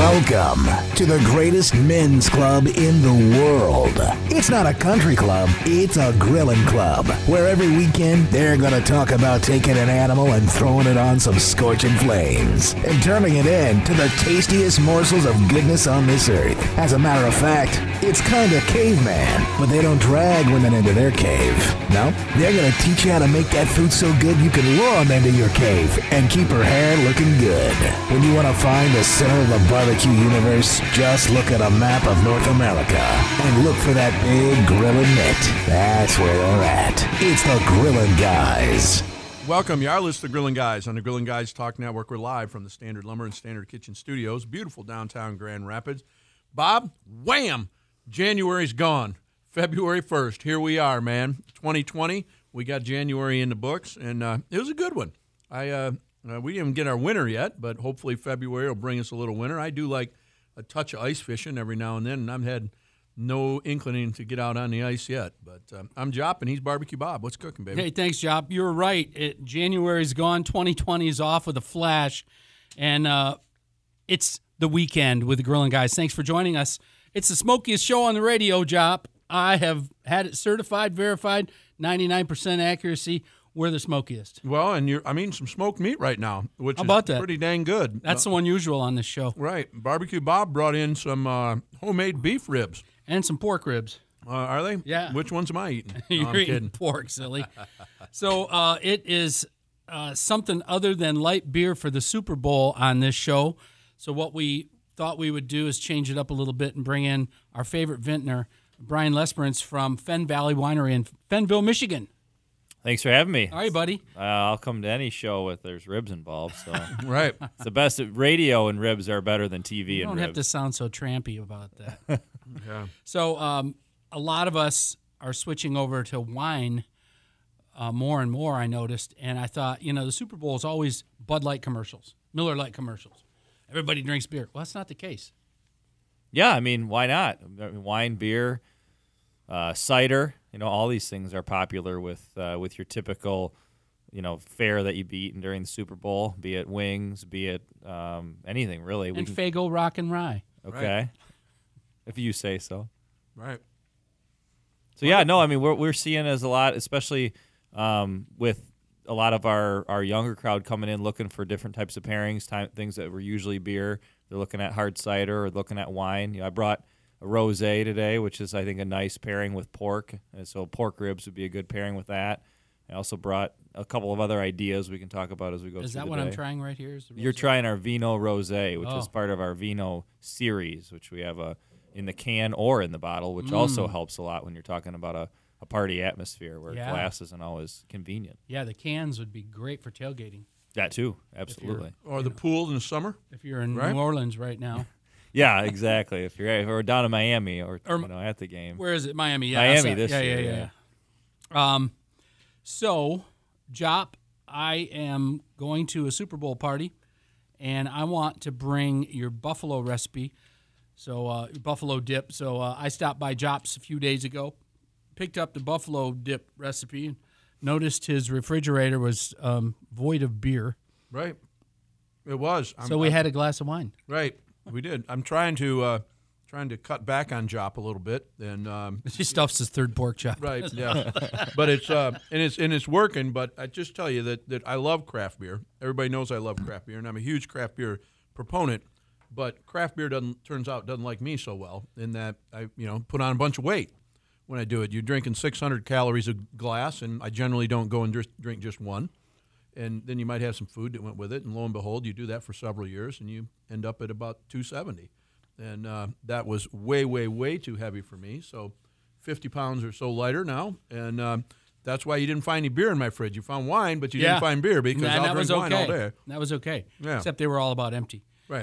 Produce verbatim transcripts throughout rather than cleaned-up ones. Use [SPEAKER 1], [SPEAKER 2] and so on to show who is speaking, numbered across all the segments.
[SPEAKER 1] Welcome to the greatest men's club in the world. It's not a country club, it's a grilling club, where every weekend they're going to talk about taking an animal and throwing it on some scorching flames and turning it into the tastiest morsels of goodness on this earth. As a matter of fact, it's kind of caveman, but they don't drag women into their cave. No, they're going to teach you how to make that food so good you can lure them into your cave and keep her hair looking good. When you want to find the center of the barbecue universe, just look at a map of North America and look for that big grilling mitt. That's where they're at. It's the Grillin' Guys.
[SPEAKER 2] Welcome. You are listening to the Grillin' Guys on the Grillin' Guys Talk Network. We're live from the Standard Lumber and Standard Kitchen Studios, beautiful downtown Grand Rapids. Bob, wham! January's gone. February first. Here we are, man. twenty twenty. We got January in the books, and uh, it was a good one. I uh, uh, we didn't even get our winter yet, but hopefully February will bring us a little winter. I do like a touch of ice fishing every now and then, and I've had no inclining to get out on the ice yet. But uh, I'm Jop, and he's Barbecue Bob. What's cooking, baby?
[SPEAKER 3] Hey, thanks, Jop. You're right. It, January's gone. twenty twenty is off with a flash, and uh, it's the weekend with the Grillin' Guys. Thanks for joining us. It's the smokiest show on the radio, Jop. I have had it certified, verified, ninety-nine percent accuracy. We're the smokiest.
[SPEAKER 2] Well, and you're, I mean, some smoked meat right now, which
[SPEAKER 3] How
[SPEAKER 2] is
[SPEAKER 3] about that?
[SPEAKER 2] pretty dang good.
[SPEAKER 3] That's
[SPEAKER 2] uh,
[SPEAKER 3] so unusual on this show.
[SPEAKER 2] Right. Barbecue Bob brought in some uh, homemade beef ribs.
[SPEAKER 3] And some pork ribs.
[SPEAKER 2] Uh, are they?
[SPEAKER 3] Yeah.
[SPEAKER 2] Which ones am I eating? No,
[SPEAKER 3] You're
[SPEAKER 2] I'm
[SPEAKER 3] eating
[SPEAKER 2] kidding.
[SPEAKER 3] pork, silly. So uh, it is uh, something other than light beer for the Super Bowl on this show. So what we thought we would do is change it up a little bit and bring in our favorite vintner, Brian Lesperance from Fen Valley Winery in Fenville, Michigan.
[SPEAKER 4] Thanks for having me.
[SPEAKER 3] All right, buddy.
[SPEAKER 4] Uh, I'll come to any show if there's ribs involved. So
[SPEAKER 2] Right.
[SPEAKER 4] it's the best. Radio and ribs are better than T V
[SPEAKER 3] You
[SPEAKER 4] and
[SPEAKER 3] don't
[SPEAKER 4] ribs.
[SPEAKER 3] have to sound so trampy about that.
[SPEAKER 2] Yeah.
[SPEAKER 3] So um, a lot of us are switching over to wine uh, more and more, I noticed. And I thought, you know, the Super Bowl is always Bud Light commercials, Miller Lite commercials. Everybody drinks beer. Well, that's not the case.
[SPEAKER 4] Yeah, I mean, why not? I mean, wine, beer, uh, cider. You know, all these things are popular with uh, with your typical, you know, fare that you'd be eating during the Super Bowl, be it wings, be it um, anything really. We
[SPEAKER 3] And
[SPEAKER 4] can-
[SPEAKER 3] Faygo Rock and Rye.
[SPEAKER 4] Okay,
[SPEAKER 2] Right.
[SPEAKER 4] if you say so.
[SPEAKER 2] Right.
[SPEAKER 4] So yeah, no, I mean we're we're seeing as a lot, especially um, with a lot of our, our younger crowd coming in looking for different types of pairings, time, things that were usually beer. They're looking at hard cider or looking at wine. You know, I brought a rosé today, which is I think a nice pairing with pork, and so pork ribs would be a good pairing with that. I also brought a couple of other ideas we can talk about as we go
[SPEAKER 3] Is
[SPEAKER 4] through
[SPEAKER 3] that
[SPEAKER 4] the
[SPEAKER 3] what
[SPEAKER 4] day.
[SPEAKER 3] I'm trying right here? Is the
[SPEAKER 4] You're
[SPEAKER 3] rosé?
[SPEAKER 4] trying our Vino Rosé, which
[SPEAKER 3] Oh.
[SPEAKER 4] is part of our Vino series, which we have a in the can or in the bottle, which also helps a lot when you're talking about a, a party atmosphere where
[SPEAKER 3] Yeah.
[SPEAKER 4] glass isn't always convenient.
[SPEAKER 3] Yeah, the cans would be great for tailgating
[SPEAKER 4] That too, absolutely.
[SPEAKER 2] Or the pool in the summer.
[SPEAKER 3] if you're in
[SPEAKER 2] Right.
[SPEAKER 3] New Orleans right now.
[SPEAKER 4] Yeah, exactly. If you're if we're down in Miami or,
[SPEAKER 3] Or-
[SPEAKER 4] you know at the game.
[SPEAKER 3] Where is it? Miami. Yeah,
[SPEAKER 4] Miami
[SPEAKER 3] outside.
[SPEAKER 4] this
[SPEAKER 3] yeah,
[SPEAKER 4] year,
[SPEAKER 3] Yeah, yeah, yeah. Um, so, Jop, I am going to a Super Bowl party, and I want to bring your buffalo recipe. So, uh, your buffalo dip. So, uh, I stopped by Jop's a few days ago, picked up the buffalo dip recipe, and noticed his refrigerator was um, void of beer.
[SPEAKER 2] Right. It was. I'm,
[SPEAKER 3] So we
[SPEAKER 2] I'm-
[SPEAKER 3] had a glass of wine.
[SPEAKER 2] Right. We did. I'm trying to uh, trying to cut back on Jop a little bit, and um,
[SPEAKER 3] He stuffs his third pork chop.
[SPEAKER 2] right, yeah. But it's uh, and it's and it's working. But I just tell you that that I love craft beer. Everybody knows I love craft beer, and I'm a huge craft beer proponent. But craft beer doesn't turns out doesn't like me so well in that I you know put on a bunch of weight when I do it. You're drinking six hundred calories a glass, and I generally don't go and just drink just one. And then you might have some food that went with it, and lo and behold, you do that for several years, and you end up at about two seventy. And uh, that was way, way, way too heavy for me. So fifty pounds or so lighter now, and um, that's why you didn't find any beer in my fridge. You found wine, but you
[SPEAKER 3] Yeah.
[SPEAKER 2] didn't find beer because
[SPEAKER 3] And
[SPEAKER 2] I'll
[SPEAKER 3] that
[SPEAKER 2] drink
[SPEAKER 3] was
[SPEAKER 2] wine
[SPEAKER 3] okay.
[SPEAKER 2] all day.
[SPEAKER 3] That was okay.
[SPEAKER 2] Yeah.
[SPEAKER 3] Except they were all about empty.
[SPEAKER 2] Right.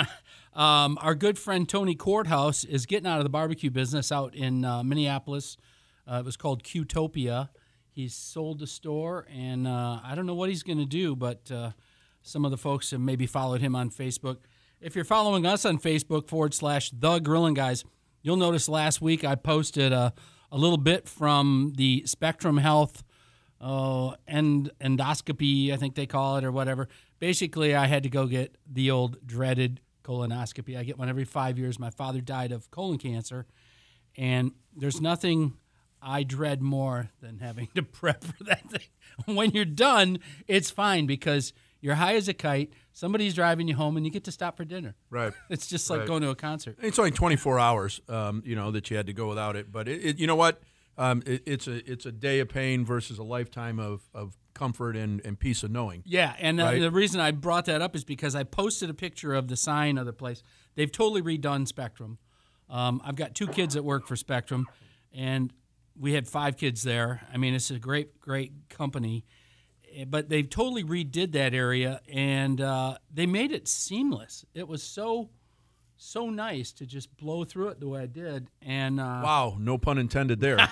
[SPEAKER 3] Um, our good friend Tony Courthouse is getting out of the barbecue business out in uh, Minneapolis. Uh, it was called Qtopia. He's sold the store, and uh, I don't know what he's going to do, but uh, some of the folks have maybe followed him on Facebook. If you're following us on Facebook forward slash The Grillin' Guys, you'll notice last week I posted a, a little bit from the Spectrum Health uh, end, endoscopy, I think they call it, or whatever. Basically, I had to go get the old dreaded colonoscopy. I get one every five years. My father died of colon cancer, and there's nothing I dread more than having to prep for that thing. When you're done, it's fine because you're high as a kite. Somebody's driving you home, and you get to stop for dinner.
[SPEAKER 2] Right.
[SPEAKER 3] It's just like
[SPEAKER 2] Right.
[SPEAKER 3] going to a concert.
[SPEAKER 2] It's only twenty-four hours, um, you know, that you had to go without it. But it, it, you know what? Um, it, it's a it's a day of pain versus a lifetime of, of comfort and, and peace of knowing.
[SPEAKER 3] Yeah, and uh,
[SPEAKER 2] Right.
[SPEAKER 3] the reason I brought that up is because I posted a picture of the sign of the place. They've totally redone Spectrum. Um, I've got two kids that work for Spectrum, and we had five kids there. I mean, it's a great, great company. But they totally redid that area, and uh, they made it seamless. It was so, so nice to just blow through it the way I did. And uh,
[SPEAKER 2] Wow, no pun intended there.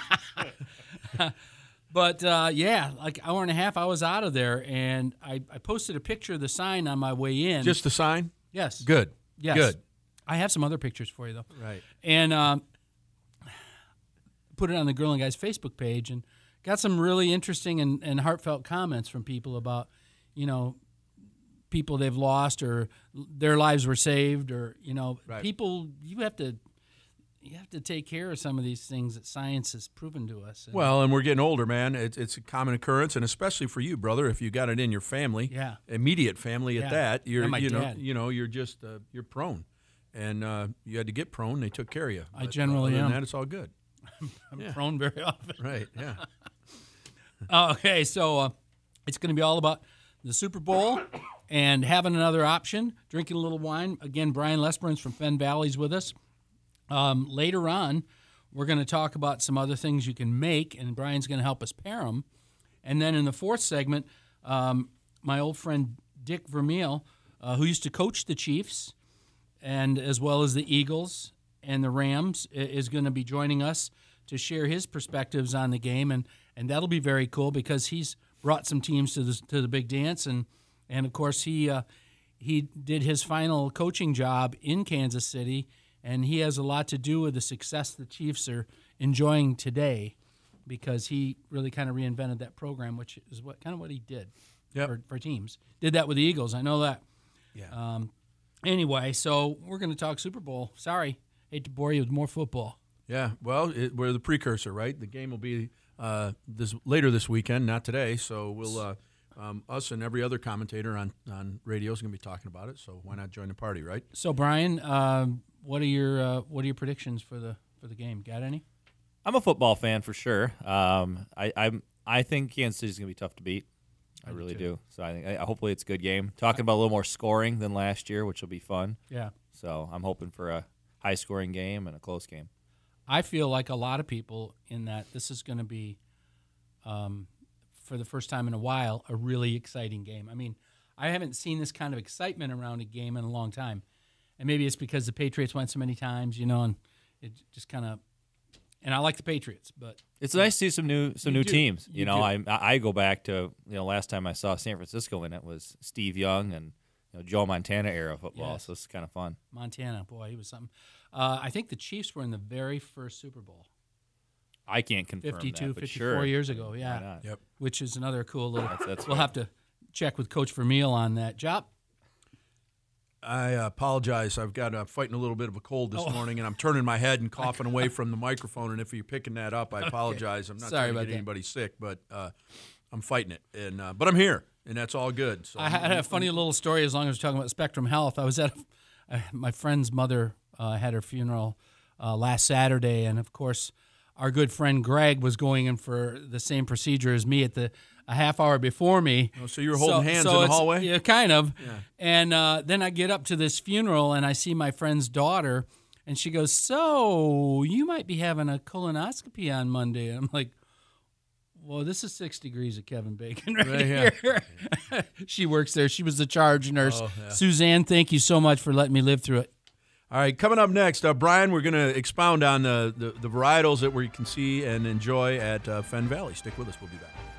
[SPEAKER 3] But, uh, yeah, like an hour and a half, I was out of there, and I, I posted a picture of the sign on my way in.
[SPEAKER 2] Just the sign?
[SPEAKER 3] Yes.
[SPEAKER 2] Good.
[SPEAKER 3] Yes.
[SPEAKER 2] Good.
[SPEAKER 3] I have some other pictures for you, though.
[SPEAKER 2] Right.
[SPEAKER 3] And um, put it on the Grilling Guys Facebook page, and got some really interesting and, and heartfelt comments from people about, you know, people they've lost or their lives were saved or, you know,
[SPEAKER 2] Right.
[SPEAKER 3] people, you have to you have to take care of some of these things that science has proven to us. And,
[SPEAKER 2] Well, and we're getting older, man. It's, it's a common occurrence, and especially for you, brother, if you got it in your family,
[SPEAKER 3] Yeah.
[SPEAKER 2] immediate family at
[SPEAKER 3] Yeah.
[SPEAKER 2] that, you're
[SPEAKER 3] And my
[SPEAKER 2] you know
[SPEAKER 3] dad.
[SPEAKER 2] you know you're just uh, you're prone, and uh, you had to get prone. They took care of you.
[SPEAKER 3] I
[SPEAKER 2] But,
[SPEAKER 3] generally
[SPEAKER 2] uh, other than
[SPEAKER 3] am.
[SPEAKER 2] that, it's all good.
[SPEAKER 3] I'm
[SPEAKER 2] yeah.
[SPEAKER 3] prone very often.
[SPEAKER 2] Right. Yeah.
[SPEAKER 3] Uh, okay, so uh, it's going to be all about the Super Bowl and having another option, drinking a little wine. Again, Brian Lesburns from Fenn Valley's with us. Um, later on, we're going to talk about some other things you can make, and Brian's going to help us pair them. And then in the fourth segment, um, my old friend Dick Vermeil, uh, who used to coach the Chiefs, and as well as the Eagles and the Rams, i- is going to be joining us to share his perspectives on the game, and, and that'll be very cool because he's brought some teams to the to the big dance, and and of course he uh, he did his final coaching job in Kansas City, and he has a lot to do with the success the Chiefs are enjoying today, because he really kind of reinvented that program, which is what kind of what he did
[SPEAKER 2] Yep.
[SPEAKER 3] for, for teams. Did that with the Eagles, I know that.
[SPEAKER 2] Yeah.
[SPEAKER 3] Um, anyway, so we're going to talk Super Bowl. Sorry, hate to bore you with more football.
[SPEAKER 2] Yeah, well, it, we're the precursor, right? The game will be uh, this later this weekend, not today. So we'll uh, um, us and every other commentator on on radio is going to be talking about it. So why not join the party, right?
[SPEAKER 3] So Brian, um, what are your uh, what are your predictions for the for the game? Got any?
[SPEAKER 4] I'm a football fan for sure. Um, I I'm, I think Kansas City's gonna be tough to beat. I,
[SPEAKER 2] I do
[SPEAKER 4] really
[SPEAKER 2] too.
[SPEAKER 4] do. So I think I, hopefully it's a good game. Talking about a little more scoring than last year, which will be fun.
[SPEAKER 3] Yeah,
[SPEAKER 4] So I'm hoping for a high scoring game and a close game.
[SPEAKER 3] I feel like a lot of people in that this is going to be, um, for the first time in a while, a really exciting game. I mean, I haven't seen this kind of excitement around a game in a long time, and maybe it's because the Patriots went so many times, you know, and it just kind of. And I like the Patriots, but
[SPEAKER 4] It's nice to see some new some
[SPEAKER 3] You
[SPEAKER 4] new
[SPEAKER 3] do.
[SPEAKER 4] teams. You,
[SPEAKER 3] You
[SPEAKER 4] know,
[SPEAKER 3] do.
[SPEAKER 4] I I go back to you know last time I saw San Francisco in it was Steve Young and you know, Joe Montana era football.
[SPEAKER 3] Yes.
[SPEAKER 4] So it's kind of fun.
[SPEAKER 3] Montana, boy, he was something. Uh, I think the Chiefs were in the very first Super Bowl,
[SPEAKER 4] I can't confirm
[SPEAKER 3] fifty-two,
[SPEAKER 4] that, but
[SPEAKER 3] fifty-four
[SPEAKER 4] sure.
[SPEAKER 3] years ago.
[SPEAKER 4] Why
[SPEAKER 3] Yeah,
[SPEAKER 4] not?
[SPEAKER 2] Yep.
[SPEAKER 3] which is another cool little.
[SPEAKER 4] That's- that's
[SPEAKER 3] we'll
[SPEAKER 4] right.
[SPEAKER 3] have to check with Coach Vermeil on that. Job.
[SPEAKER 2] I uh, apologize. I've got uh, fighting a little bit of a cold this
[SPEAKER 3] Oh.
[SPEAKER 2] morning, and I'm turning my head and coughing away from the microphone. And if you're picking that up, I apologize. I'm not
[SPEAKER 3] Sorry
[SPEAKER 2] trying to
[SPEAKER 3] about
[SPEAKER 2] get
[SPEAKER 3] that.
[SPEAKER 2] anybody sick, but uh, I'm fighting it. And uh, but I'm here, and that's all good. So
[SPEAKER 3] I had a funny little story. As long as we're talking about Spectrum Health, I was at uh, my friend's mother uh, had her funeral uh, last Saturday, and of course, our good friend Greg was going in for the same procedure as me at the a half hour before me.
[SPEAKER 2] Oh, so you were holding hands in the
[SPEAKER 3] it's-
[SPEAKER 2] hallway?
[SPEAKER 3] Yeah, kind of.
[SPEAKER 2] Yeah.
[SPEAKER 3] And uh, then I get up to this funeral, and I see my friend's daughter, and she goes, "So you might be having a colonoscopy on Monday." And I'm like, "Well, this is six degrees of Kevin Bacon right,
[SPEAKER 2] Right, yeah.
[SPEAKER 3] here." She works there. She was the charge nurse.
[SPEAKER 2] Oh, yeah.
[SPEAKER 3] Suzanne, thank you so much for letting me live through it.
[SPEAKER 2] All right, coming up next, uh, Brian, we're going to expound on the, the, the varietals that we can see and enjoy at uh, Fenn Valley. Stick with us. We'll be back.